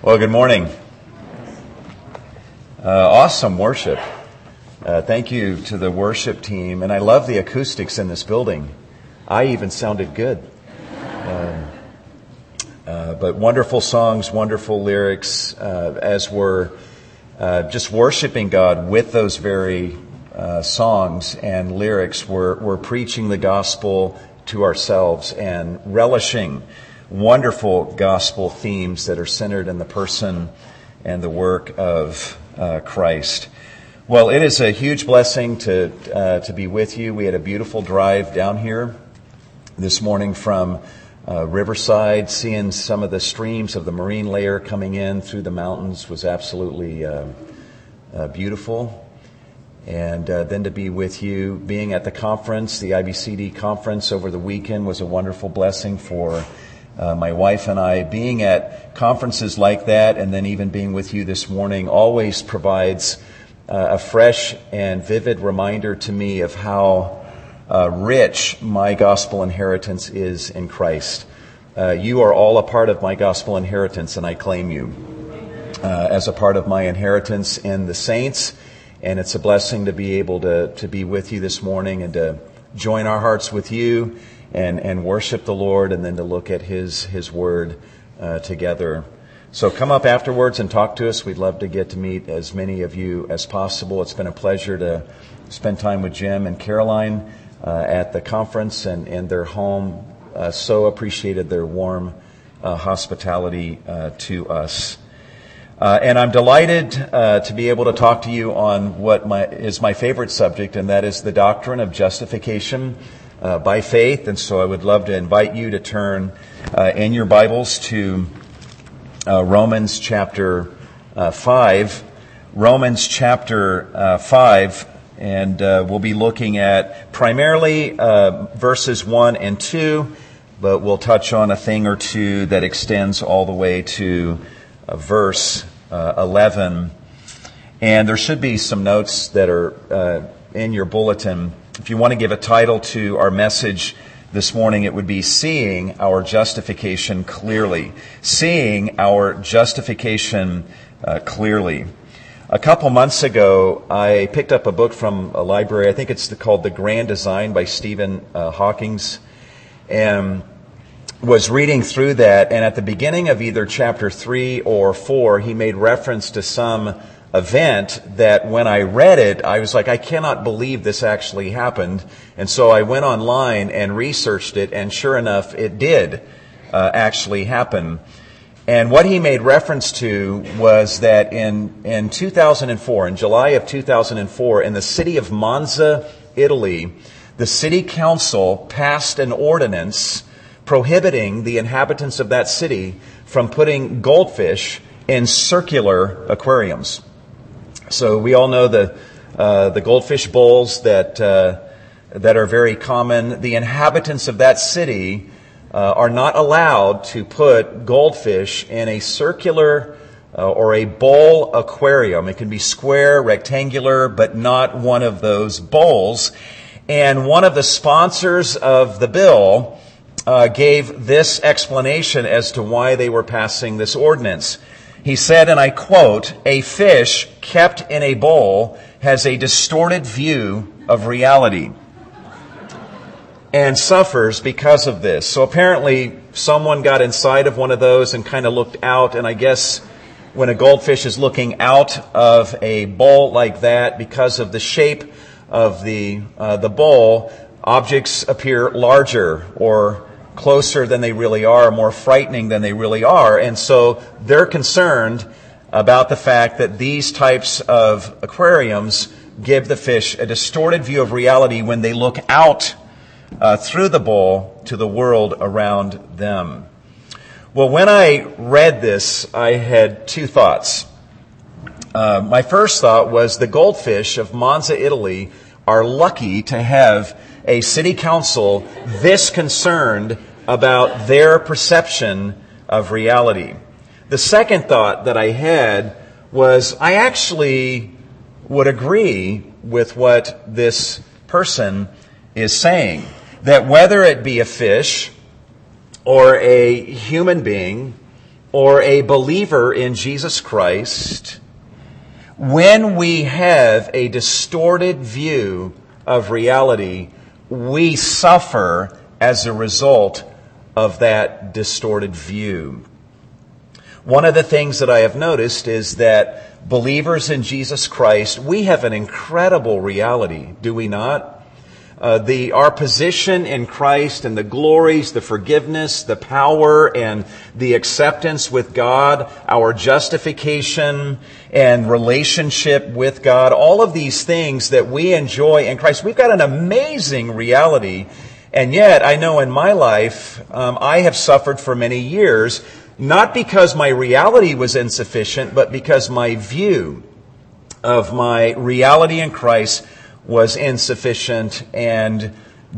Well, good morning. Awesome worship. Thank you to the worship team. And I love the acoustics in this building. I even sounded good. But wonderful songs, wonderful lyrics, as we're just worshiping God with those very songs and lyrics. We're preaching the gospel to ourselves and relishing wonderful gospel themes that are centered in the person and the work of Christ. Well, it is a huge blessing to be with you. We had a beautiful drive down here this morning from Riverside. Seeing some of the streams of the marine layer coming in through the mountains was absolutely beautiful. And then to be with you, being at the conference, the IBCD conference over the weekend was a wonderful blessing for my wife and I. Being at conferences like that and then even being with you this morning always provides a fresh and vivid reminder to me of how rich my gospel inheritance is in Christ. You are all a part of my gospel inheritance, and I claim you as a part of my inheritance in the saints. And it's a blessing to be able to be with you this morning and to join our hearts with you and worship the Lord, and then to look at His Word together. So come up afterwards and talk to us. We'd love to get to meet as many of you as possible. It's been a pleasure to spend time with Jim and Caroline at the conference and in their home. So appreciated their warm hospitality to us. And I'm delighted to be able to talk to you on what is my favorite subject, and that is the doctrine of justification by faith. And so I would love to invite you to turn in your Bibles to Romans chapter 5. Romans chapter 5, and we'll be looking at primarily verses 1 and 2, but we'll touch on a thing or two that extends all the way to verse 11. And there should be some notes that are in your bulletin. If you want to give a title to our message this morning, it would be Seeing Our Justification Clearly. Seeing Our Justification Clearly. A couple months ago, I picked up a book from a library. I think it's called The Grand Design by Stephen Hawkins, and was reading through that. And at the beginning of either chapter 3 or 4, he made reference to some event that when I read it, I was like, I cannot believe this actually happened. And so I went online and researched it, and sure enough, it did actually happen. And what he made reference to was that in 2004, in July of 2004, in the city of Monza, Italy, the city council passed an ordinance prohibiting the inhabitants of that city from putting goldfish in circular aquariums. So we all know the goldfish bowls that are very common. The inhabitants of that city are not allowed to put goldfish in a circular or a bowl aquarium. It can be square, rectangular, but not one of those bowls. And one of the sponsors of the bill gave this explanation as to why they were passing this ordinance. He said, and I quote, "A fish kept in a bowl has a distorted view of reality and suffers because of this." So apparently someone got inside of one of those and kind of looked out, and I guess when a goldfish is looking out of a bowl like that, because of the shape of the bowl, objects appear larger or closer than they really are, more frightening than they really are. And so they're concerned about the fact that these types of aquariums give the fish a distorted view of reality when they look out through the bowl to the world around them. Well, when I read this, I had two thoughts. My first thought was the goldfish of Monza, Italy are lucky to have a city council this concerned about their perception of reality. The second thought that I had was I actually would agree with what this person is saying, that whether it be a fish or a human being or a believer in Jesus Christ, when we have a distorted view of reality, we suffer as a result of that distorted view. One of the things that I have noticed is that believers in Jesus Christ, we have an incredible reality, do we not? Our position in Christ and the glories, the forgiveness, the power, and the acceptance with God, our justification and relationship with God, all of these things that we enjoy in Christ, we've got an amazing reality. And yet, I know in my life, I have suffered for many years, not because my reality was insufficient, but because my view of my reality in Christ was insufficient and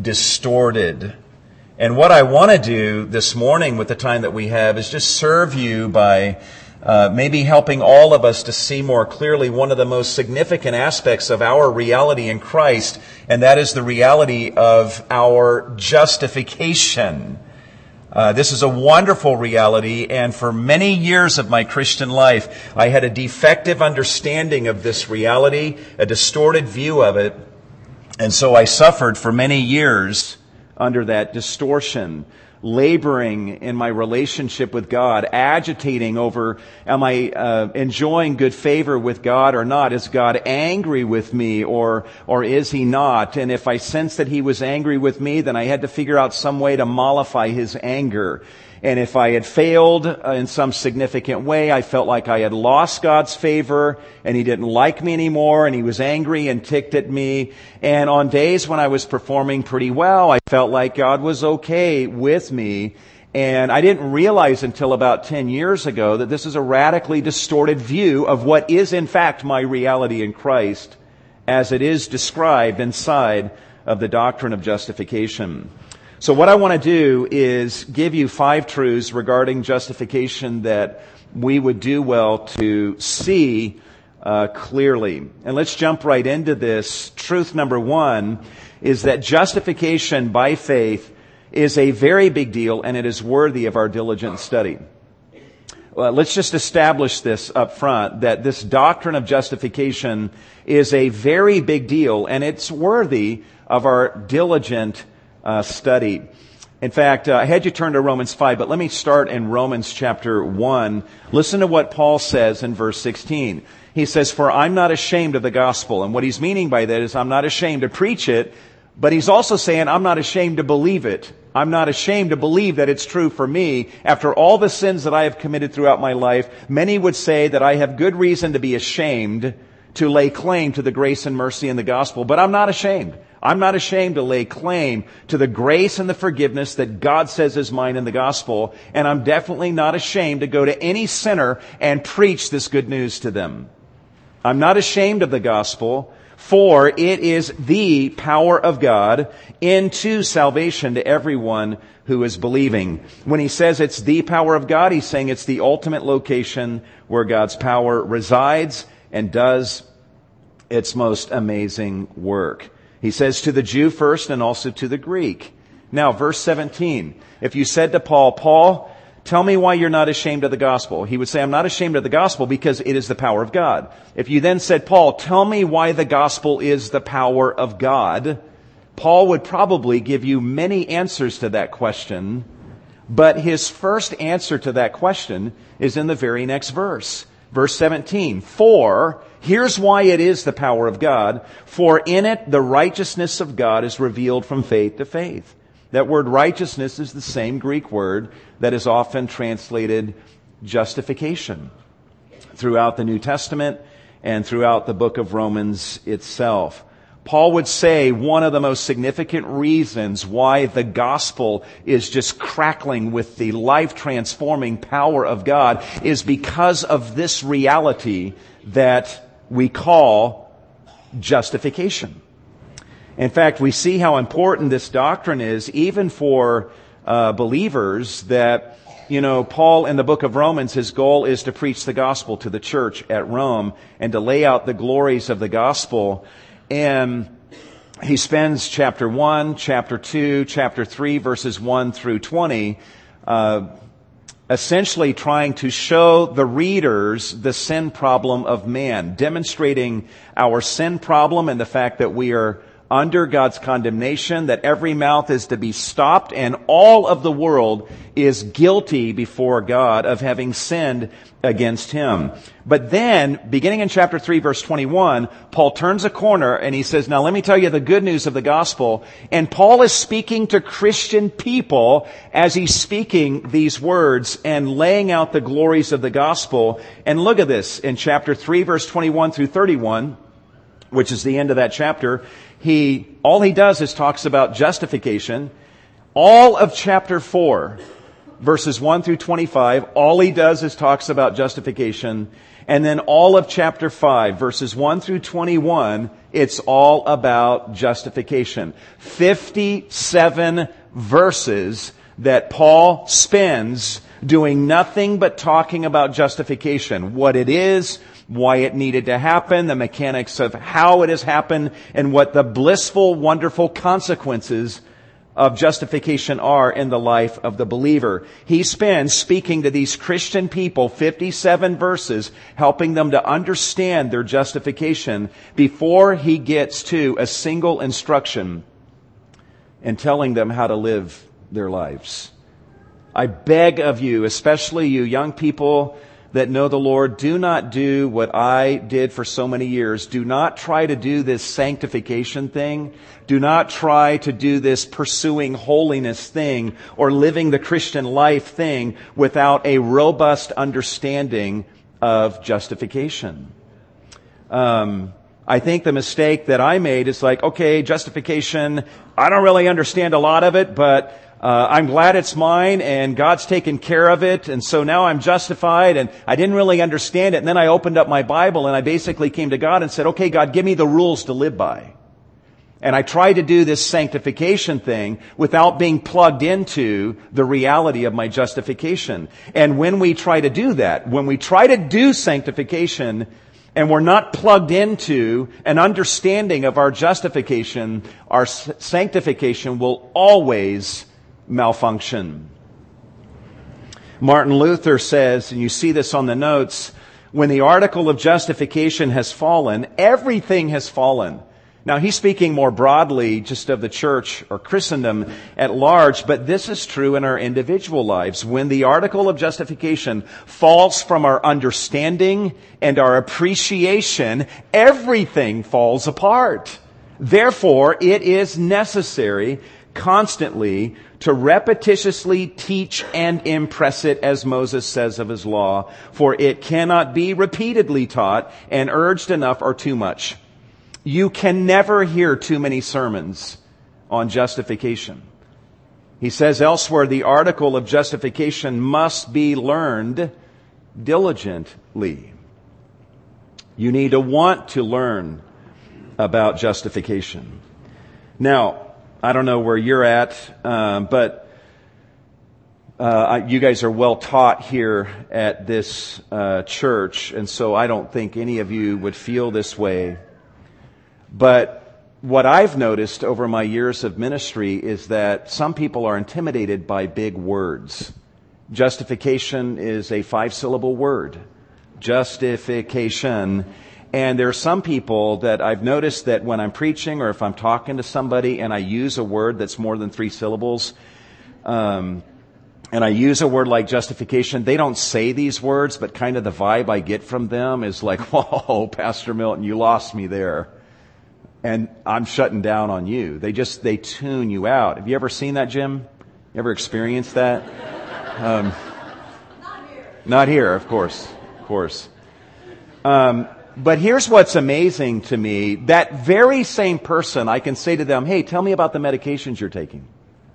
distorted. And what I want to do this morning with the time that we have is just serve you by maybe helping all of us to see more clearly one of the most significant aspects of our reality in Christ, and that is the reality of our justification. This is a wonderful reality, and for many years of my Christian life, I had a defective understanding of this reality, a distorted view of it, and so I suffered for many years under that distortion, laboring in my relationship with God, agitating over, am I enjoying good favor with God or not? Is God angry with me or is He not? And if I sensed that He was angry with me, then I had to figure out some way to mollify His anger. And if I had failed in some significant way, I felt like I had lost God's favor and He didn't like me anymore and He was angry and ticked at me. And on days when I was performing pretty well, I felt like God was okay with me. And I didn't realize until about 10 years ago that this is a radically distorted view of what is in fact my reality in Christ as it is described inside of the doctrine of justification. So what I want to do is give you 5 truths regarding justification that we would do well to see clearly. And let's jump right into this. Truth number 1 is that justification by faith is a very big deal and it is worthy of our diligent study. Let's just establish this up front, that this doctrine of justification is a very big deal and it's worthy of our diligent study. In fact, I had you turn to Romans 5, but let me start in Romans chapter 1. Listen to what Paul says in verse 16. He says, "For I'm not ashamed of the gospel." And what he's meaning by that is I'm not ashamed to preach it, but he's also saying I'm not ashamed to believe it. I'm not ashamed to believe that it's true for me. After all the sins that I have committed throughout my life, many would say that I have good reason to be ashamed to lay claim to the grace and mercy in the gospel, but I'm not ashamed. I'm not ashamed to lay claim to the grace and the forgiveness that God says is mine in the gospel, and I'm definitely not ashamed to go to any sinner and preach this good news to them. I'm not ashamed of the gospel, for it is the power of God into salvation to everyone who is believing. When he says it's the power of God, he's saying it's the ultimate location where God's power resides and does its most amazing work. He says to the Jew first and also to the Greek. Now, verse 17. If you said to Paul, "Paul, tell me why you're not ashamed of the gospel," he would say, "I'm not ashamed of the gospel because it is the power of God." If you then said, "Paul, tell me why the gospel is the power of God," Paul would probably give you many answers to that question, but his first answer to that question is in the very next verse. Verse 17, "For," here's why it is the power of God, "for in it the righteousness of God is revealed from faith to faith." That word righteousness is the same Greek word that is often translated justification throughout the New Testament and throughout the book of Romans itself. Paul would say one of the most significant reasons why the gospel is just crackling with the life-transforming power of God is because of this reality that we call justification. In fact, we see how important this doctrine is even for believers that, Paul in the book of Romans, his goal is to preach the gospel to the church at Rome and to lay out the glories of the gospel. And he spends chapter 1, chapter 2, chapter 3, verses 1 through 20, essentially trying to show the readers the sin problem of man, demonstrating our sin problem and the fact that we are under God's condemnation, that every mouth is to be stopped, and all of the world is guilty before God of having sinned against Him. But then, beginning in chapter 3, verse 21, Paul turns a corner and he says, now let me tell you the good news of the gospel. And Paul is speaking to Christian people as he's speaking these words and laying out the glories of the gospel. And look at this, in chapter 3, verse 21 through 31, which is the end of that chapter, all he does is talks about justification. All of chapter 4, verses 1 through 25, all he does is talks about justification. And then all of chapter 5, verses 1 through 21, it's all about justification. 57 verses that Paul spends doing nothing but talking about justification. What it is, why it needed to happen, the mechanics of how it has happened, and what the blissful, wonderful consequences of justification are in the life of the believer. He spends speaking to these Christian people 57 verses, helping them to understand their justification before he gets to a single instruction and telling them how to live their lives. I beg of you, especially you young people that know the Lord, do not do what I did for so many years. Do not try to do this sanctification thing. Do not try to do this pursuing holiness thing or living the Christian life thing without a robust understanding of justification. I think the mistake that I made is like, okay, justification, I don't really understand a lot of it, but I'm glad it's mine and God's taken care of it, and so now I'm justified, and I didn't really understand it. And then I opened up my Bible and I basically came to God and said, okay, God, give me the rules to live by. And I tried to do this sanctification thing without being plugged into the reality of my justification. And when we try to do that, when we try to do sanctification and we're not plugged into an understanding of our justification, our sanctification will always malfunction. Martin Luther says, and you see this on the notes, when the article of justification has fallen, everything has fallen. Now, he's speaking more broadly just of the church or Christendom at large, but this is true in our individual lives. When the article of justification falls from our understanding and our appreciation, everything falls apart. Therefore, it is necessary constantly to repetitiously teach and impress it, as Moses says of his law, for it cannot be repeatedly taught and urged enough or too much. You can never hear too many sermons on justification. He says elsewhere, the article of justification must be learned diligently. You need to want to learn about justification. Now, I don't know where you're at, but you guys are well taught here at this church, and so I don't think any of you would feel this way. But what I've noticed over my years of ministry is that some people are intimidated by big words. Justification is a 5-syllable word. Justification. And there are some people that I've noticed that when I'm preaching or if I'm talking to somebody and I use a word that's more than 3 syllables, and I use a word like justification, they don't say these words, but kind of the vibe I get from them is like, whoa, Pastor Milton, you lost me there. And I'm shutting down on you. They tune you out. Have you ever seen that, Jim? You ever experienced that? Not here, of course. But here's what's amazing to me. That very same person, I can say to them, hey, tell me about the medications you're taking.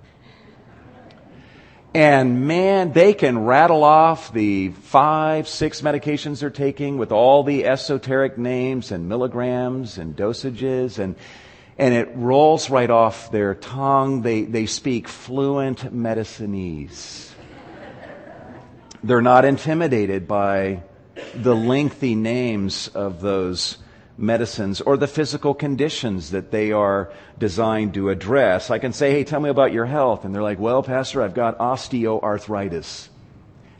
And man, they can rattle off the 5, 6 medications they're taking with all the esoteric names and milligrams and dosages, and it rolls right off their tongue. They speak fluent medicinese. They're not intimidated by the lengthy names of those medicines or the physical conditions that they are designed to address. I can say, hey, tell me about your health. And they're like, well, Pastor, I've got osteoarthritis.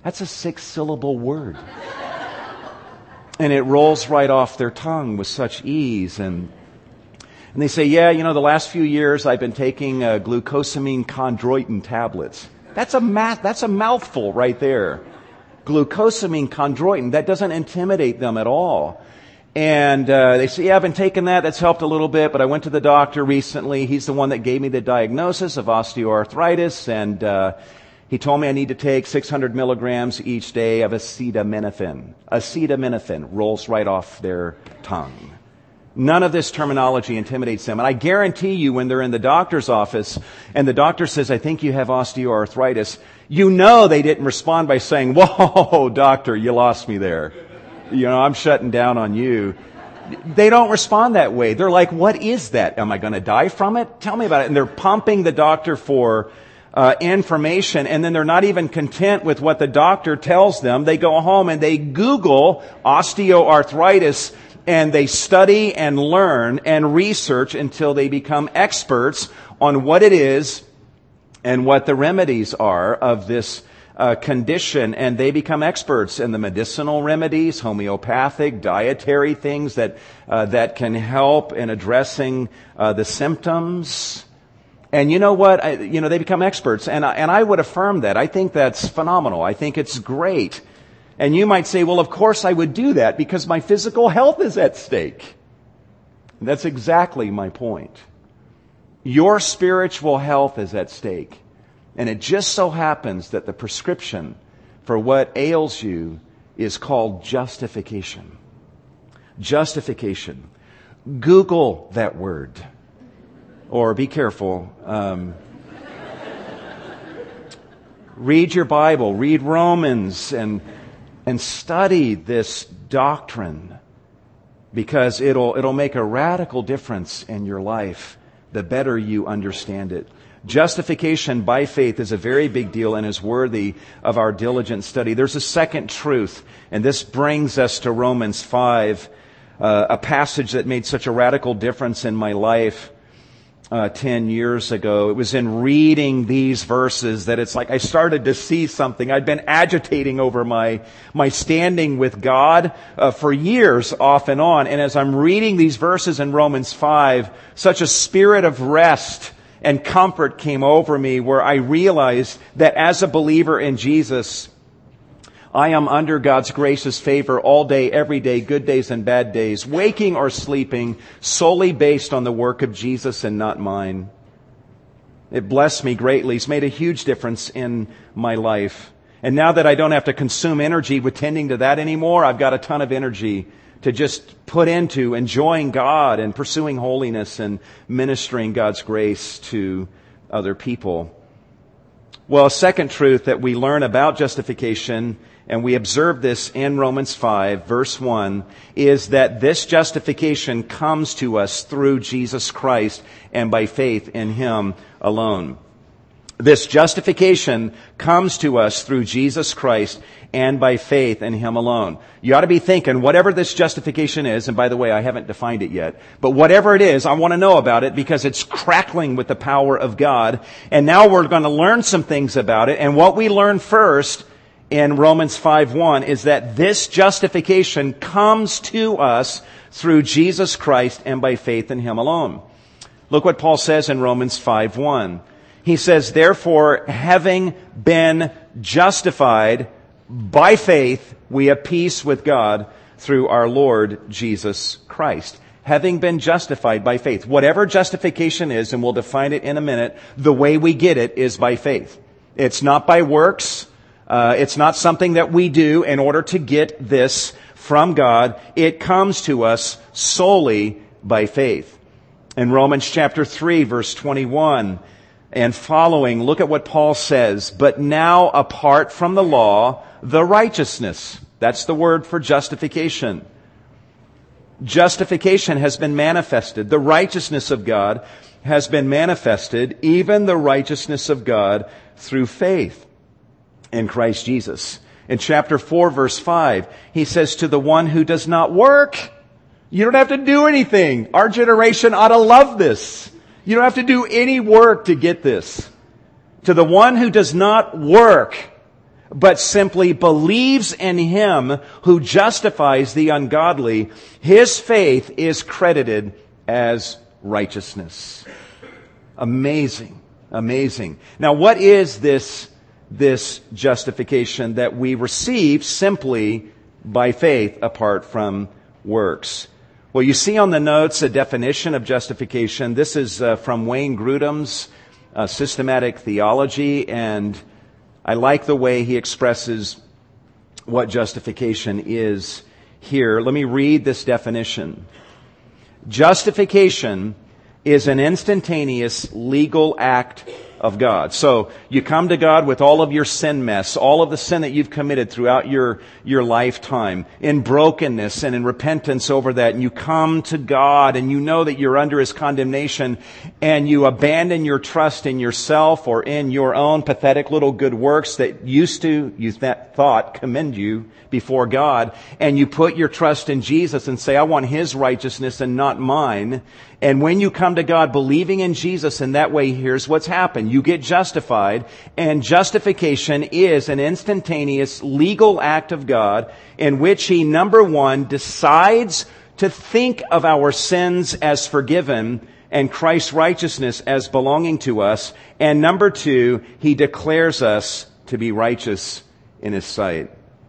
That's a 6-syllable word. And it rolls right off their tongue with such ease. And they say, yeah, the last few years I've been taking glucosamine chondroitin tablets. That's a mouthful right there. Glucosamine chondroitin. That doesn't intimidate them at all. And they say, yeah, I've been taking that. That's helped a little bit, but I went to the doctor recently. He's the one that gave me the diagnosis of osteoarthritis, and he told me I need to take 600 milligrams each day of acetaminophen. Acetaminophen rolls right off their tongue. None of this terminology intimidates them. And I guarantee you when they're in the doctor's office and the doctor says, I think you have osteoarthritis, they didn't respond by saying, whoa, doctor, you lost me there. I'm shutting down on you. They don't respond that way. They're like, what is that? Am I going to die from it? Tell me about it. And they're pumping the doctor for information, and then they're not even content with what the doctor tells them. They go home and they Google osteoarthritis, and they study and learn and research until they become experts on what it is and what the remedies are of this condition, and they become experts in the medicinal remedies, homeopathic, dietary things that can help in addressing the symptoms. And you know what? They become experts, and I would affirm that. I think that's phenomenal. I think it's great. And you might say, well, of course I would do that because my physical health is at stake. And that's exactly my point. Your spiritual health is at stake. And it just so happens that the prescription for what ails you is called justification. Justification. Google that word. Or be careful. Read your Bible. Read Romans and study this doctrine, because it'll make a radical difference in your life the better you understand it. Justification by faith is a very big deal and is worthy of our diligent study. There's a second truth, and this brings us to Romans 5, a passage that made such a radical difference in my life 10 years ago. It was in reading these verses that it's like I started to see something. I'd been agitating over my standing with God for years off and on. And as I'm reading these verses in Romans 5, such a spirit of rest and comfort came over me, where I realized that as a believer in Jesus, I am under God's gracious favor all day, every day, good days and bad days, waking or sleeping, solely based on the work of Jesus and not mine. It blessed me greatly. It's made a huge difference in my life. And now that I don't have to consume energy with tending to that anymore, I've got a ton of energy to just put into enjoying God and pursuing holiness and ministering God's grace to other people. Well, a second truth that we learn about justification, and we observe this in Romans 5, verse 1, is that this justification comes to us through Jesus Christ and by faith in Him alone. This justification comes to us through Jesus Christ and by faith in Him alone. You ought to be thinking, whatever this justification is, and by the way, I haven't defined it yet, but whatever it is, I want to know about it because it's crackling with the power of God. And now we're going to learn some things about it. And what we learn first in Romans 5:1 is that this justification comes to us through Jesus Christ and by faith in Him alone. Look what Paul says in Romans 5:1. He says, therefore, having been justified by faith, we have peace with God through our Lord Jesus Christ. Having been justified by faith. Whatever justification is, and we'll define it in a minute, the way we get it is by faith. It's not by works. It's not something that we do in order to get this from God. It comes to us solely by faith. In Romans chapter 3, verse 21, and following, look at what Paul says. But now, apart from the law, the righteousness. That's the word for justification. Justification has been manifested. The righteousness of God has been manifested, even the righteousness of God through faith in Christ Jesus. In chapter 4, verse 5, he says, to the one who does not work, you don't have to do anything. Our generation ought to love this. You don't have to do any work to get this. To the one who does not work, but simply believes in Him who justifies the ungodly, his faith is credited as righteousness. Amazing. Amazing. Now, what is this justification that we receive simply by faith apart from works? Well, you see on the notes a definition of justification. This is from Wayne Grudem's Systematic Theology, and I like the way he expresses what justification is here. Let me read this definition. Justification is an instantaneous legal act of God. So you come to God with all of your sin mess, all of the sin that you've committed throughout your lifetime, in brokenness and in repentance over that, and you come to God and you know that you're under His condemnation, and you abandon your trust in yourself or in your own pathetic little good works that you thought commend you before God, and you put your trust in Jesus and say, I want His righteousness and not mine. And when you come to God believing in Jesus in that way, here's what's happened. You get justified, and justification is an instantaneous legal act of God in which He, number one, decides to think of our sins as forgiven and Christ's righteousness as belonging to us. And number two, He declares us to be righteous in His sight.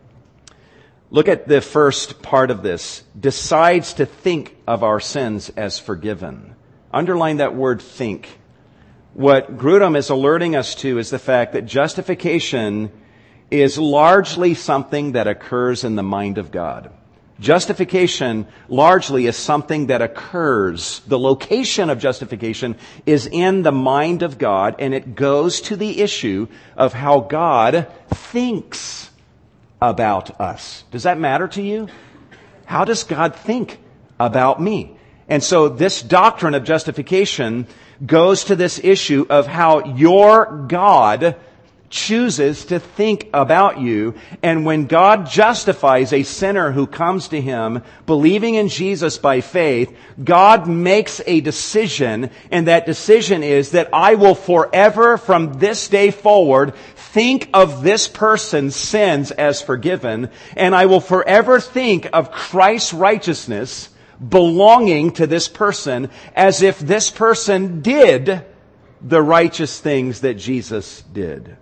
Look at the first part of this. Decides to think of our sins as forgiven. Underline that word think. What Grudem is alerting us to is the fact that justification is largely something that occurs in the mind of God. Justification largely is something that occurs. The location of justification is in the mind of God, and it goes to the issue of how God thinks about us. Does that matter to you? How does God think about me? And so this doctrine of justification goes to this issue of how your God chooses to think about you. And when God justifies a sinner who comes to Him, believing in Jesus by faith, God makes a decision, and that decision is that I will forever, from this day forward, think of this person's sins as forgiven, and I will forever think of Christ's righteousness belonging to this person as if this person did the righteous things that Jesus did.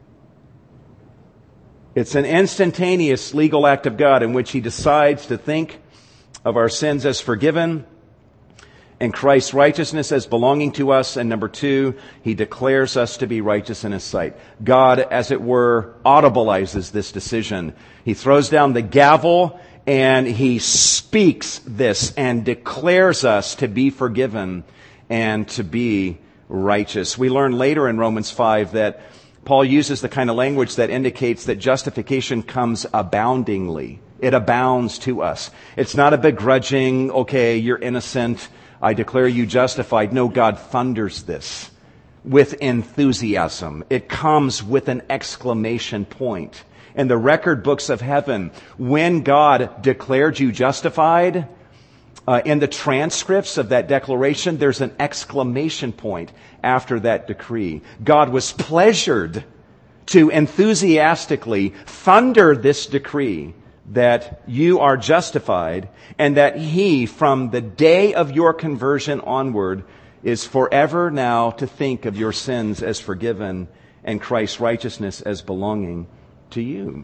It's an instantaneous legal act of God in which He decides to think of our sins as forgiven and Christ's righteousness as belonging to us. And number two, He declares us to be righteous in His sight. God, as it were, audibilizes this decision. He throws down the gavel and He speaks this and declares us to be forgiven and to be righteous. We learn later in Romans 5 that Paul uses the kind of language that indicates that justification comes aboundingly. It abounds to us. It's not a begrudging, okay, you're innocent, I declare you justified. No, God thunders this with enthusiasm. It comes with an exclamation point. In the record books of heaven, when God declared you justified, in the transcripts of that declaration, there's an exclamation point after that decree. God was pleasured to enthusiastically thunder this decree that you are justified and that He, from the day of your conversion onward, is forever now to think of your sins as forgiven and Christ's righteousness as belonging to you.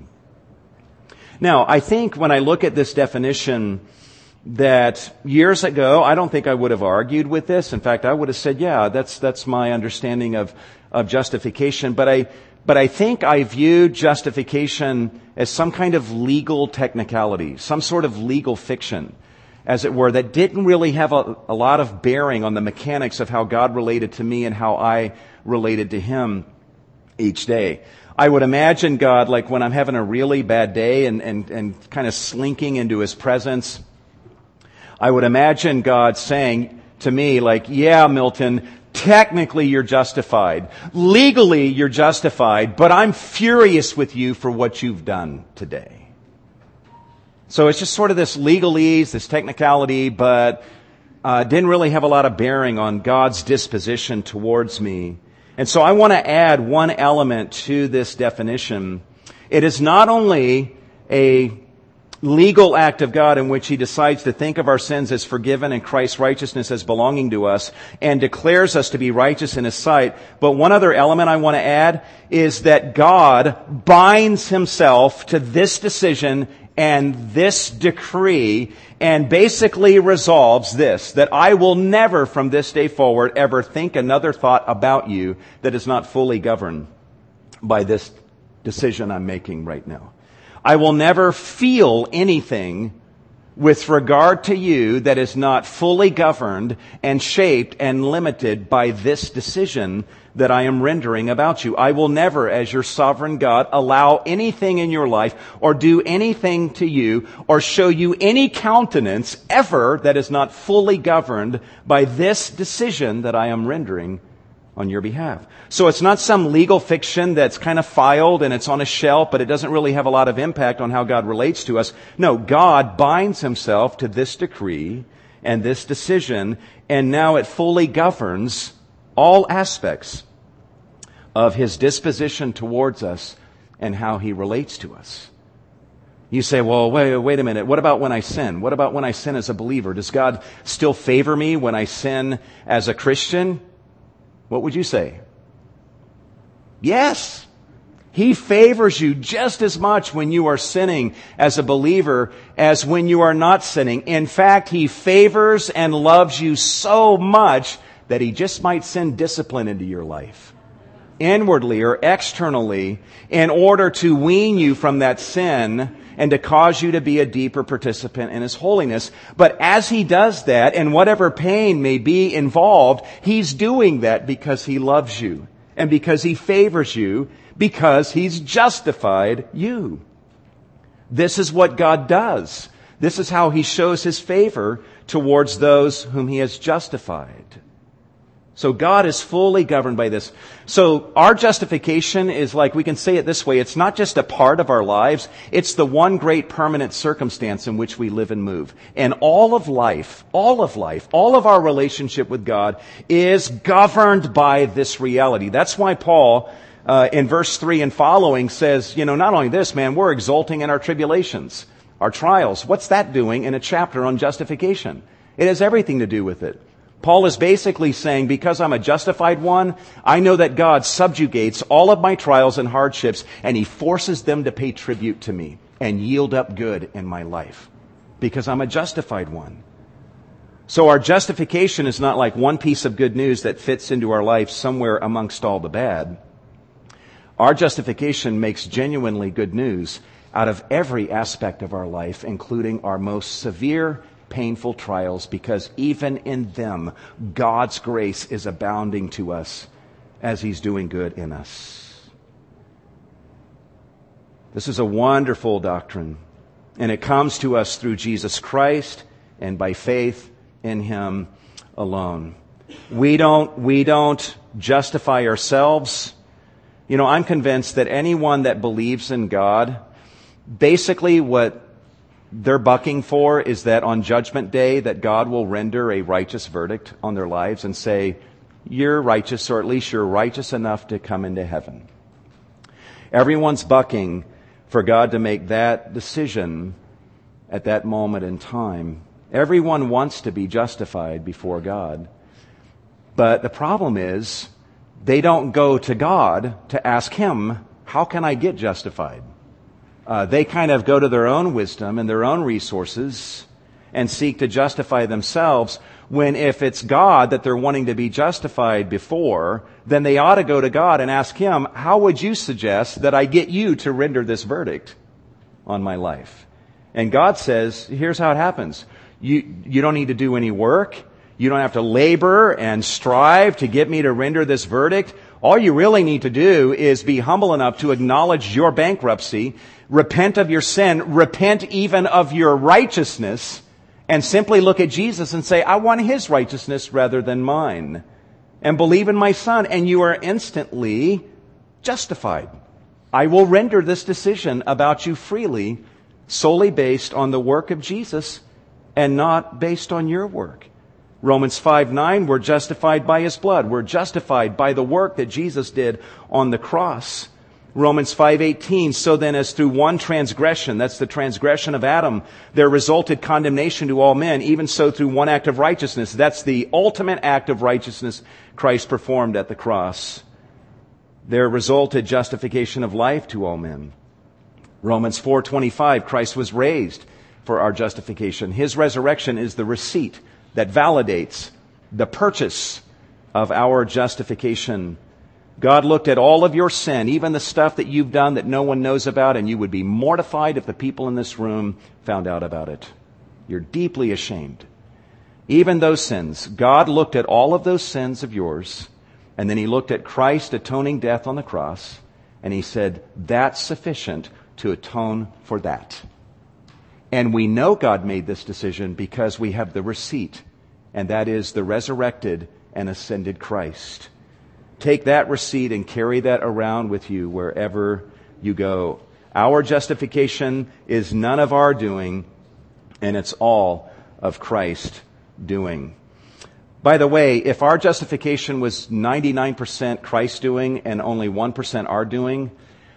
Now, I think when I look at this definition that years ago, I don't think I would have argued with this. In fact, I would have said, yeah, that's my understanding of justification. But I think I viewed justification as some kind of legal technicality, some sort of legal fiction, as it were, that didn't really have a lot of bearing on the mechanics of how God related to me and how I related to Him each day. I would imagine God, like when I'm having a really bad day and kind of slinking into His presence, I would imagine God saying to me, like, yeah, Milton, technically you're justified. Legally you're justified, but I'm furious with you for what you've done today. So it's just sort of this legalese, this technicality, but didn't really have a lot of bearing on God's disposition towards me. And so I want to add one element to this definition, It is not only a legal act of God in which He decides to think of our sins as forgiven and Christ's righteousness as belonging to us and declares us to be righteous in His sight. But one other element I want to add is that God binds Himself to this decision and this decree and basically resolves this, that I will never from this day forward ever think another thought about you that is not fully governed by this decision I'm making right now. I will never feel anything with regard to you that is not fully governed and shaped and limited by this decision that I am rendering about you. I will never, as your sovereign God, allow anything in your life or do anything to you or show you any countenance ever that is not fully governed by this decision that I am rendering on your behalf. So it's not some legal fiction that's kind of filed and it's on a shelf, but it doesn't really have a lot of impact on how God relates to us. No, God binds Himself to this decree and this decision, and now it fully governs all aspects of His disposition towards us and how He relates to us. You say, well, wait a minute. What about when I sin? What about when I sin as a believer? Does God still favor me when I sin as a Christian? What would you say? Yes. He favors you just as much when you are sinning as a believer as when you are not sinning. In fact, He favors and loves you so much that He just might send discipline into your life, inwardly or externally, in order to wean you from that sin and to cause you to be a deeper participant in His holiness. But as He does that, and whatever pain may be involved, He's doing that because He loves you and because He favors you, because He's justified you. This is what God does. This is how He shows His favor towards those whom He has justified. So God is fully governed by this. So our justification is, like, we can say it this way, it's not just a part of our lives, it's the one great permanent circumstance in which we live and move. And all of our relationship with God is governed by this reality. That's why Paul, in verse 3 and following says, not only this, man, we're exulting in our tribulations, our trials. What's that doing in a chapter on justification? It has everything to do with it. Paul is basically saying, because I'm a justified one, I know that God subjugates all of my trials and hardships, and He forces them to pay tribute to me and yield up good in my life, because I'm a justified one. So our justification is not like one piece of good news that fits into our life somewhere amongst all the bad. Our justification makes genuinely good news out of every aspect of our life, including our most severe painful trials, because even in them, God's grace is abounding to us as He's doing good in us. This is a wonderful doctrine, and it comes to us through Jesus Christ and by faith in Him alone. We don't justify ourselves. I'm convinced that anyone that believes in God, basically what they're bucking for is that on Judgment Day that God will render a righteous verdict on their lives and say, you're righteous, or at least you're righteous enough to come into heaven. Everyone's bucking for God to make that decision at that moment in time. Everyone wants to be justified before God. But the problem is, they don't go to God to ask Him, how can I get justified? They kind of go to their own wisdom and their own resources and seek to justify themselves, when if it's God that they're wanting to be justified before, then they ought to go to God and ask Him, how would you suggest that I get you to render this verdict on my life? And God says, here's how it happens. You don't need to do any work. You don't have to labor and strive to get me to render this verdict. All you really need to do is be humble enough to acknowledge your bankruptcy, repent of your sin, repent even of your righteousness, and simply look at Jesus and say, I want His righteousness rather than mine, and believe in my Son, and you are instantly justified. I will render this decision about you freely, solely based on the work of Jesus and not based on your work. Romans 5:9, we're justified by His blood. We're justified by the work that Jesus did on the cross. Romans 5:18, so then as through one transgression, that's the transgression of Adam, there resulted condemnation to all men, even so through one act of righteousness. That's the ultimate act of righteousness Christ performed at the cross. There resulted justification of life to all men. Romans 4:25, Christ was raised for our justification. His resurrection is the receipt that validates the purchase of our justification. God looked at all of your sin, even the stuff that you've done that no one knows about, and you would be mortified if the people in this room found out about it. You're deeply ashamed. Even those sins, God looked at all of those sins of yours, and then He looked at Christ's atoning death on the cross, and He said, that's sufficient to atone for that. And we know God made this decision because we have the receipt, and that is the resurrected and ascended Christ. Take that receipt and carry that around with you wherever you go. Our justification is none of our doing, and it's all of Christ doing. By the way, if our justification was 99% Christ doing and only 1% our doing,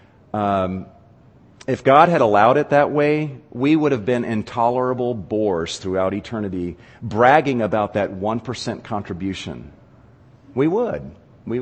if God had allowed it that way, we would have been intolerable bores throughout eternity, bragging about that 1% contribution. We would.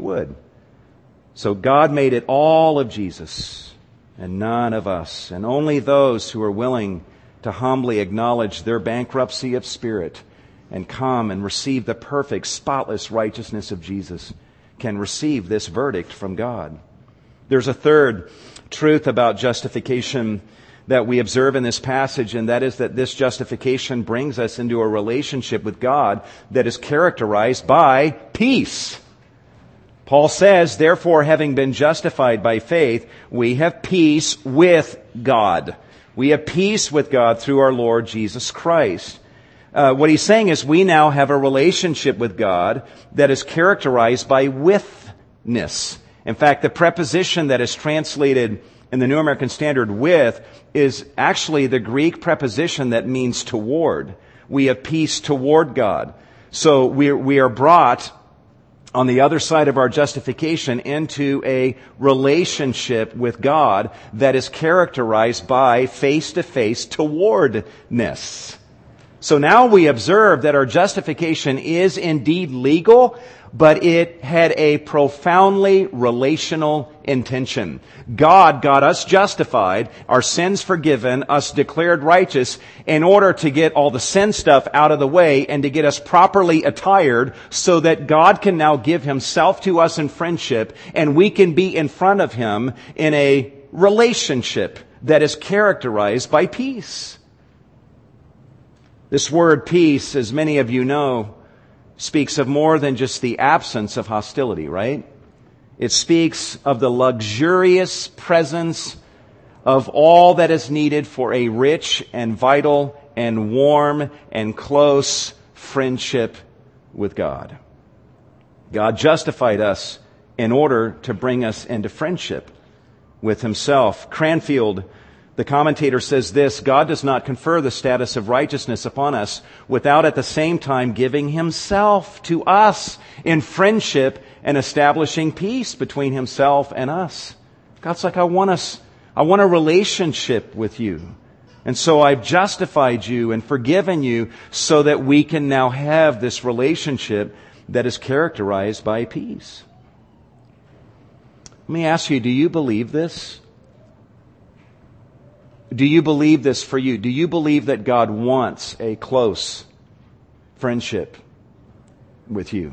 So God made it all of Jesus and none of us. And only those who are willing to humbly acknowledge their bankruptcy of spirit and come and receive the perfect, spotless righteousness of Jesus can receive this verdict from God. There's a third truth about justification that we observe in this passage, and that is that this justification brings us into a relationship with God that is characterized by peace. Paul says, therefore, having been justified by faith, we have peace with God. We have peace with God through our Lord Jesus Christ. What he's saying is we now have a relationship with God that is characterized by withness. In fact, the preposition that is translated in the New American Standard with is actually the Greek preposition that means toward. We have peace toward God. So we are brought on the other side of our justification into a relationship with God that is characterized by face-to-face towardness. So now we observe that our justification is indeed legal, but it had a profoundly relational intention. God got us justified, our sins forgiven, us declared righteous, in order to get all the sin stuff out of the way and to get us properly attired so that God can now give Himself to us in friendship and we can be in front of Him in a relationship that is characterized by peace. This word peace, as many of you know, speaks of more than just the absence of hostility, right? It speaks of the luxurious presence of all that is needed for a rich and vital and warm and close friendship with God. God justified us in order to bring us into friendship with Himself. Cranfield, the commentator, says this: God does not confer the status of righteousness upon us without at the same time giving Himself to us in friendship and establishing peace between Himself and us. God's like, I want a relationship with you. And so I've justified you and forgiven you so that we can now have this relationship that is characterized by peace. Let me ask you, do you believe this? Do you believe this for you? Do you believe that God wants a close friendship with you?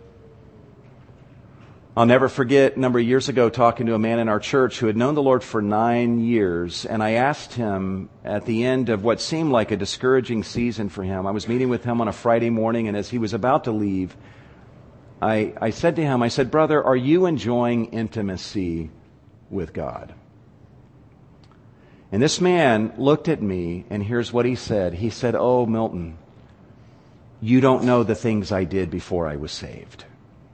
I'll never forget a number of years ago talking to a man in our church who had known the Lord for 9 years, and I asked him at the end of what seemed like a discouraging season for him. I was meeting with him on a Friday morning, and as he was about to leave, I said to him, I said, brother, are you enjoying intimacy with God? And this man looked at me, and here's what he said. He said, oh, Milton, you don't know the things I did before I was saved.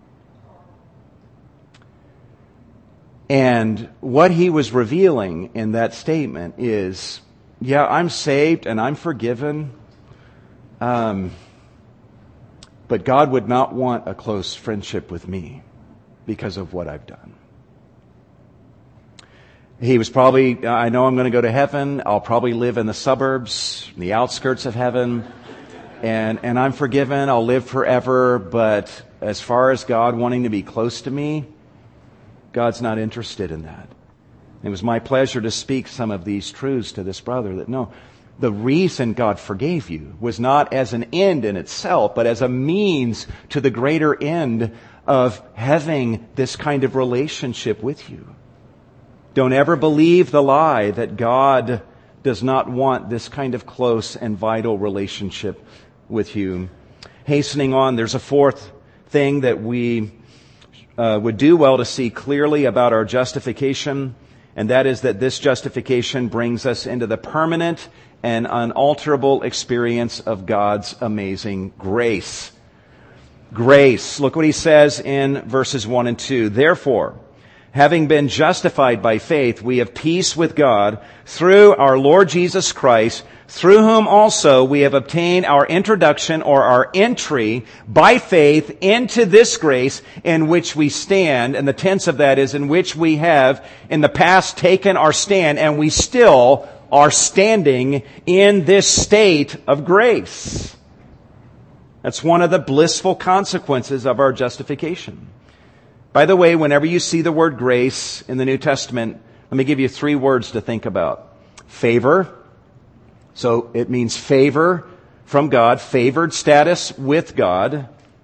And what he was revealing in that statement is, yeah, I'm saved and I'm forgiven, but God would not want a close friendship with me because of what I've done. He was probably, I know I'm going to go to heaven. I'll probably live in the suburbs, the outskirts of heaven. And I'm forgiven. I'll live forever. But as far as God wanting to be close to me, God's not interested in that. It was my pleasure to speak some of these truths to this brother that no, the reason God forgave you was not as an end in itself, but as a means to the greater end of having this kind of relationship with you. Don't ever believe the lie that God does not want this kind of close and vital relationship with you. Hastening on, there's a fourth thing that we would do well to see clearly about our justification, and that is that this justification brings us into the permanent and unalterable experience of God's amazing grace. Grace. Look what he says in verses 1 and 2. Therefore, having been justified by faith, we have peace with God through our Lord Jesus Christ, through whom also we have obtained our introduction or our entry by faith into this grace in which we stand. And the tense of that is in which we have in the past taken our stand, and we still are standing in this state of grace. That's one of the blissful consequences of our justification. By the way, whenever you see the word grace in the New Testament, let me give you 3 words to think about. Favor. So it means favor from God, favored status with God.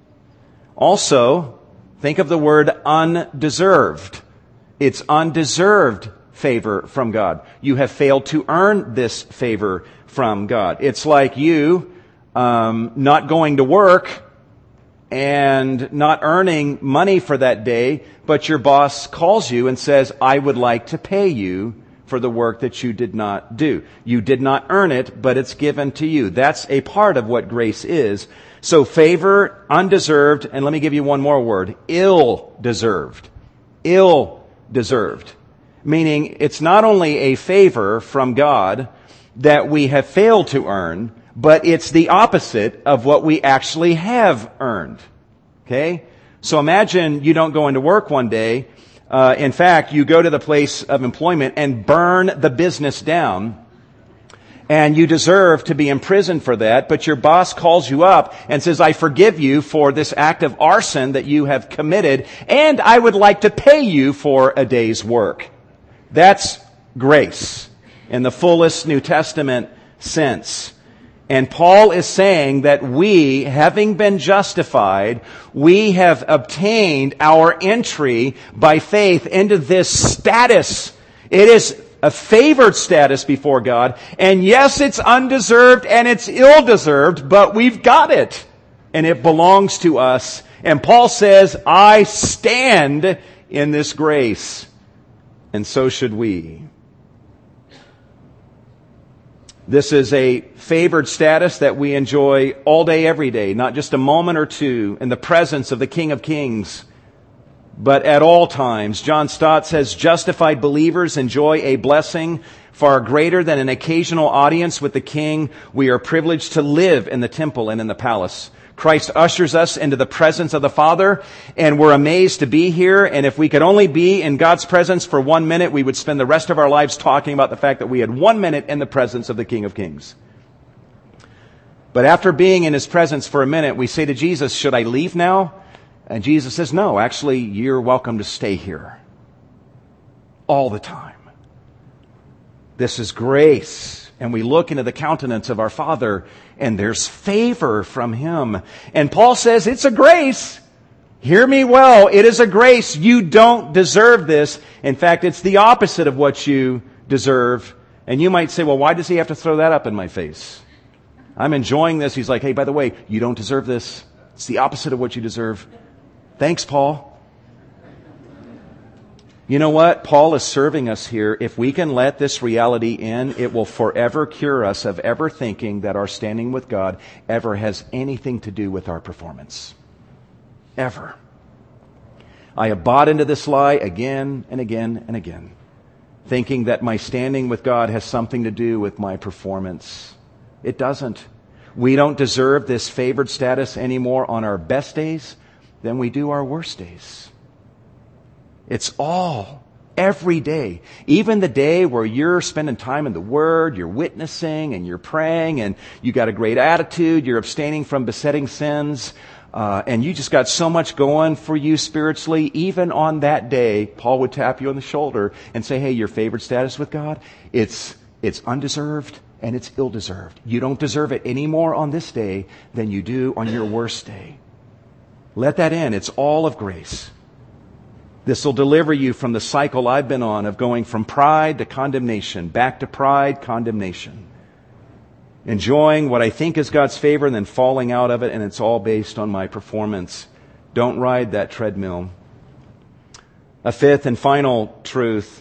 Also, think of the word undeserved. It's undeserved favor from God. You have failed to earn this favor from God. It's like you not going to work and not earning money for that day, but your boss calls you and says, I would like to pay you for the work that you did not do. You did not earn it, but it's given to you. That's a part of what grace is. So favor, undeserved, and let me give you one more word, ill-deserved. Ill-deserved. Meaning it's not only a favor from God that we have failed to earn, but it's the opposite of what we actually have earned. Okay? So imagine you don't go into work one day. In fact, you go to the place of employment and burn the business down. And you deserve to be imprisoned for that, but your boss calls you up and says, I forgive you for this act of arson that you have committed, and I would like to pay you for a day's work. That's grace in the fullest New Testament sense. And Paul is saying that we, having been justified, we have obtained our entry by faith into this status. It is a favored status before God. And yes, it's undeserved and it's ill-deserved, but we've got it. And it belongs to us. And Paul says, I stand in this grace. And so should we. This is a favored status that we enjoy all day, every day, not just a moment or two in the presence of the King of Kings, but at all times. John Stott says, justified believers enjoy a blessing far greater than an occasional audience with the King. We are privileged to live in the temple and in the palace. Christ ushers us into the presence of the Father, and we're amazed to be here. And if we could only be in God's presence for 1 minute, we would spend the rest of our lives talking about the fact that we had 1 minute in the presence of the King of Kings. But after being in His presence for a minute, we say to Jesus, should I leave now? And Jesus says, no, actually, you're welcome to stay here. All the time. This is grace. And we look into the countenance of our Father, and there's favor from Him. And Paul says, it's a grace. Hear me well. It is a grace. You don't deserve this. In fact, it's the opposite of what you deserve. And you might say, well, why does he have to throw that up in my face? I'm enjoying this. He's like, hey, by the way, you don't deserve this. It's the opposite of what you deserve. Thanks, Paul. You know what? Paul is serving us here. If we can let this reality in, it will forever cure us of ever thinking that our standing with God ever has anything to do with our performance. Ever. I have bought into this lie again and again and again, thinking that my standing with God has something to do with my performance. It doesn't. We don't deserve this favored status any more on our best days than we do our worst days. It's all Every day. Even the day where you're spending time in the Word, you're witnessing and you're praying and you got a great attitude, you're abstaining from besetting sins, and you just got so much going for you spiritually. Even on that day, Paul would tap you on the shoulder and say, hey, your favored status with God, it's undeserved and it's ill-deserved. You don't deserve it any more on this day than you do on your worst day. Let that in. It's all of grace. This will deliver you from the cycle I've been on of going from pride to condemnation, back to pride, condemnation. Enjoying what I think is God's favor and then falling out of it, and it's all based on my performance. Don't ride that treadmill. A fifth and final truth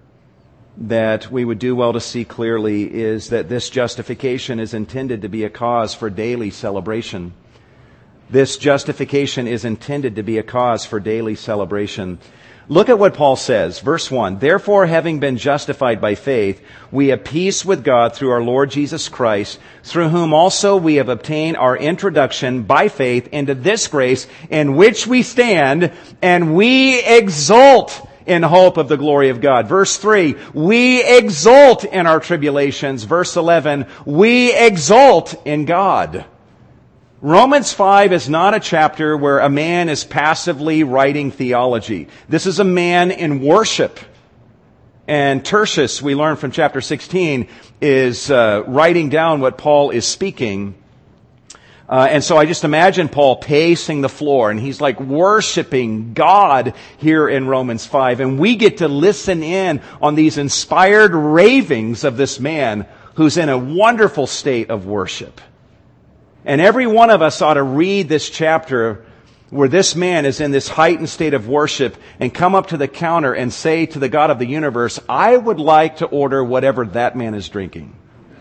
that we would do well to see clearly is that this justification is intended to be a cause for daily celebration. This justification is intended to be a cause for daily celebration. Look at what Paul says, verse 1. Therefore, having been justified by faith, we have peace with God through our Lord Jesus Christ, through whom also we have obtained our introduction by faith into this grace in which we stand, and we exult in hope of the glory of God. Verse 3, we exult in our tribulations. Verse 11, we exult in God. Romans 5 is not a chapter where a man is passively writing theology. This is a man in worship. And Tertius, we learn from chapter 16, is writing down what Paul is speaking. And so I just imagine Paul pacing the floor, and he's like worshiping God here in Romans 5. And we get to listen in on these inspired ravings of this man who's in a wonderful state of worship. And every one of us ought to read this chapter where this man is in this heightened state of worship and come up to the counter and say to the God of the universe, I would like to order whatever that man is drinking.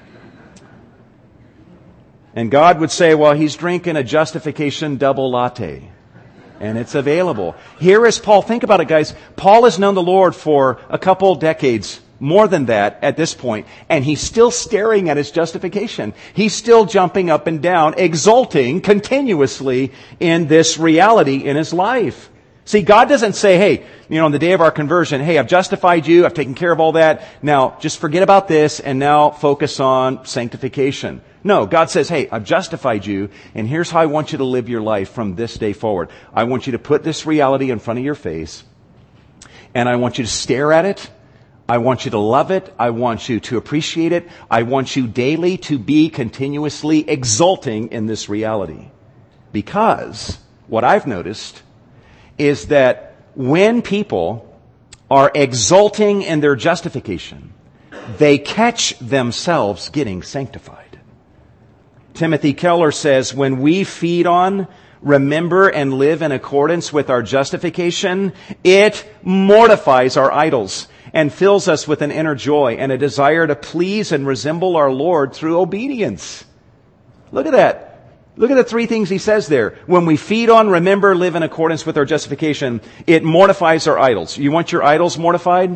And God would say, well, he's drinking a justification double latte. And it's available. Here is Paul. Think about it, guys. Paul has known the Lord for a couple decades. More than that at this point, and he's still staring at his justification. He's still jumping up and down, exulting continuously in this reality in his life. See, God doesn't say, hey, on the day of our conversion, hey, I've justified you, I've taken care of all that, now just forget about this and now focus on sanctification. No, God says, hey, I've justified you, and here's how I want you to live your life from this day forward. I want you to put this reality in front of your face, and I want you to stare at it. I want you to love it. I want you to appreciate it. I want you daily to be continuously exulting in this reality. Because what I've noticed is that when people are exulting in their justification, they catch themselves getting sanctified. Timothy Keller says, when we feed on, remember, and live in accordance with our justification, it mortifies our idols and fills us with an inner joy and a desire to please and resemble our Lord through obedience. Look at that. Look at the three things he says there. When we feed on, remember, live in accordance with our justification, it mortifies our idols. You want your idols mortified?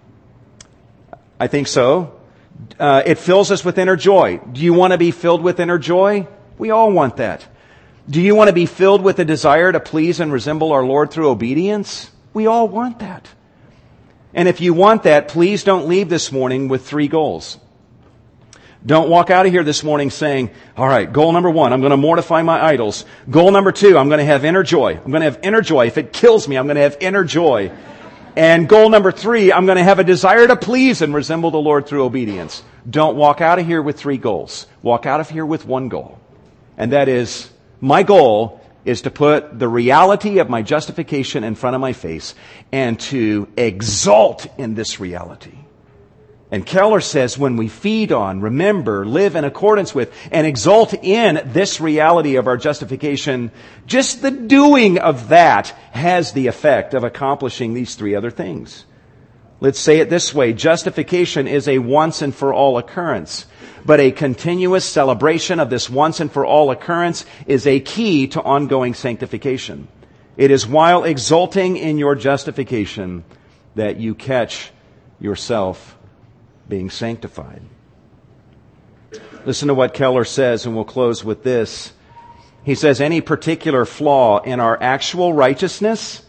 I think so. It fills us with inner joy. Do you want to be filled with inner joy? We all want that. Do you want to be filled with a desire to please and resemble our Lord through obedience? We all want that. And if you want that, please don't leave this morning with 3 goals. Don't walk out of here this morning saying, all right, goal number 1, I'm going to mortify my idols. Goal number 2, I'm going to have inner joy. I'm going to have inner joy. If it kills me, I'm going to have inner joy. And goal number 3, I'm going to have a desire to please and resemble the Lord through obedience. Don't walk out of here with 3 goals. Walk out of here with 1 goal. And that is, my goal is to put the reality of my justification in front of my face and to exult in this reality. And Keller says when we feed on, remember, live in accordance with, and exult in this reality of our justification, just the doing of that has the effect of accomplishing these 3 other things. Let's say it this way. Justification is a once and for all occurrence. But a continuous celebration of this once and for all occurrence is a key to ongoing sanctification. It is while exulting in your justification that you catch yourself being sanctified. Listen to what Keller says, and we'll close with this. He says, any particular flaw in our actual righteousness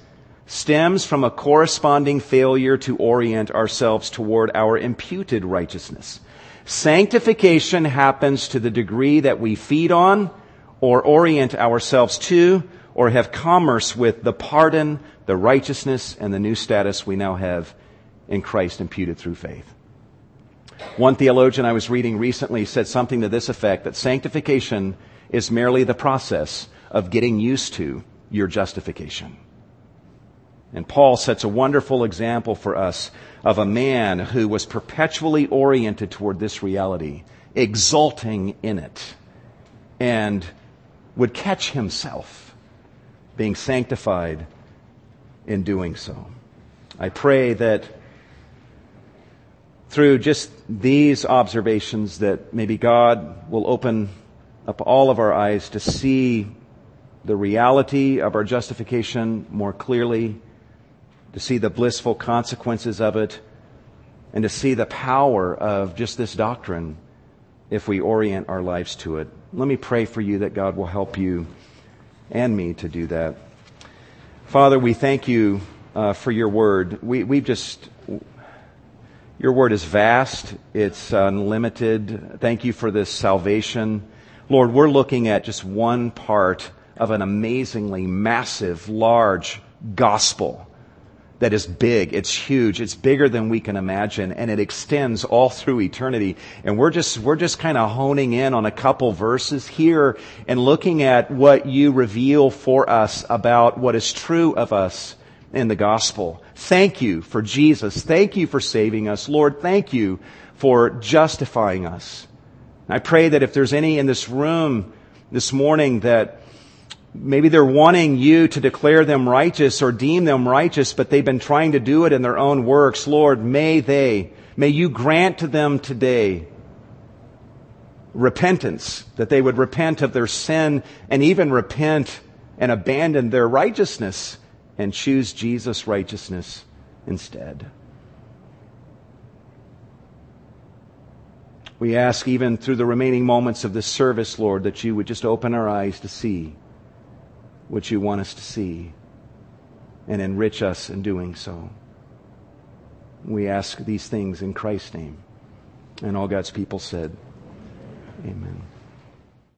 stems from a corresponding failure to orient ourselves toward our imputed righteousness. Sanctification happens to the degree that we feed on or orient ourselves to or have commerce with the pardon, the righteousness, and the new status we now have in Christ imputed through faith. One theologian I was reading recently said something to this effect, that sanctification is merely the process of getting used to your justification. And Paul sets a wonderful example for us of a man who was perpetually oriented toward this reality, exulting in it, and would catch himself being sanctified in doing so. I pray that through just these observations that maybe God will open up all of our eyes to see the reality of our justification more clearly, to see the blissful consequences of it, and to see the power of just this doctrine if we orient our lives to it. Let me pray for you that God will help you and me to do that. Father, we thank you for your word. Your word is vast. It's unlimited. Thank you for this salvation. Lord, we're looking at just one part of an amazingly massive, large gospel that is big. It's huge. It's bigger than we can imagine, and it extends all through eternity. And we're just kind of honing in on a couple verses here and looking at what you reveal for us about what is true of us in the gospel. Thank you for Jesus. Thank you for saving us. Lord, thank you for justifying us. I pray that if there's any in this room this morning that maybe they're wanting you to declare them righteous or deem them righteous, but they've been trying to do it in their own works, Lord, may you grant to them today repentance, that they would repent of their sin and even repent and abandon their righteousness and choose Jesus' righteousness instead. We ask even through the remaining moments of this service, Lord, that you would just open our eyes to see what you want us to see and enrich us in doing so. We ask these things in Christ's name. And all God's people said, amen.